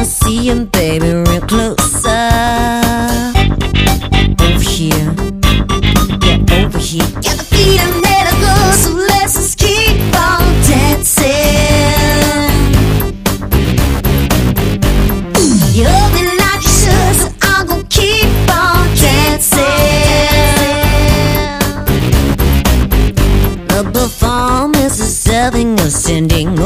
wanna see you, baby, real closer. Over here, get over here. Got the feet and let it go, so let's just keep on dancing. You hold me like you should, so I'm gonna keep on dancing. The performance is serving, ascending